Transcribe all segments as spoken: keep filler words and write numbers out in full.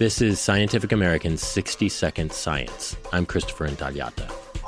This is Scientific American's sixty second Science. I'm Christopher Intagliata.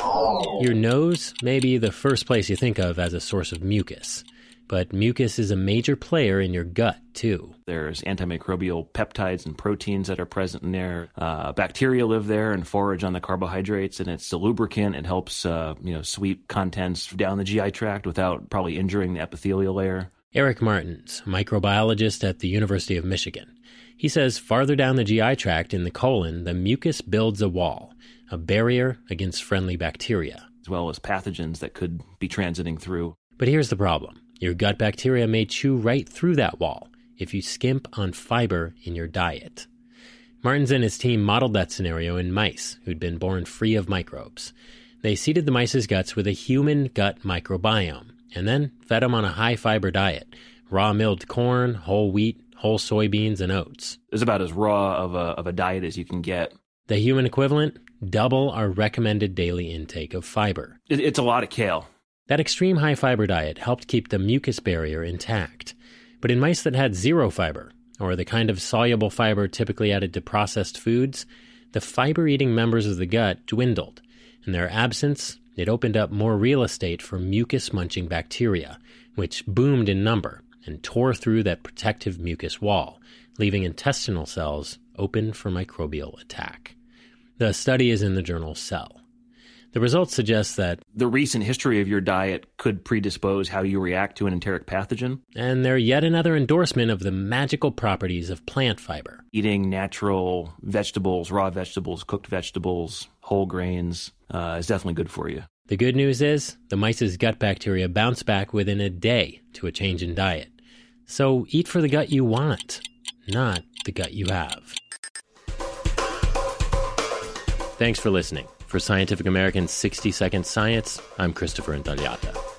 Your nose may be the first place you think of as a source of mucus, but mucus is a major player in your gut, too. There's antimicrobial peptides and proteins that are present in there. Uh, bacteria live there and forage on the carbohydrates, and it's a lubricant. It helps uh, you know, sweep contents down the G I tract without probably injuring the epithelial layer. Eric Martins, microbiologist at the University of Michigan. He says farther down the G I tract in the colon, the mucus builds a wall, a barrier against friendly bacteria, as well as pathogens that could be transiting through. But here's the problem. Your gut bacteria may chew right through that wall if you skimp on fiber in your diet. Martins and his team modeled that scenario in mice who'd been born free of microbes. They seeded the mice's guts with a human gut microbiome and then fed them on a high-fiber diet, raw milled corn, whole wheat, whole soybeans, and oats. It's about as raw of a, of a diet as you can get. The human equivalent? Double our recommended daily intake of fiber. It, it's a lot of kale. That extreme high-fiber diet helped keep the mucus barrier intact. But in mice that had zero fiber, or the kind of soluble fiber typically added to processed foods, the fiber-eating members of the gut dwindled. In their absence, it opened up more real estate for mucus-munching bacteria, which boomed in number and tore through that protective mucus wall, leaving intestinal cells open for microbial attack. The study is in the journal Cell. The results suggest that the recent history of your diet could predispose how you react to an enteric pathogen. And they're yet another endorsement of the magical properties of plant fiber. Eating natural vegetables, raw vegetables, cooked vegetables, whole grains uh, is definitely good for you. The good news is the mice's gut bacteria bounce back within a day to a change in diet. So eat for the gut you want, not the gut you have. Thanks for listening. For Scientific American's sixty second Science, I'm Christopher Intagliata.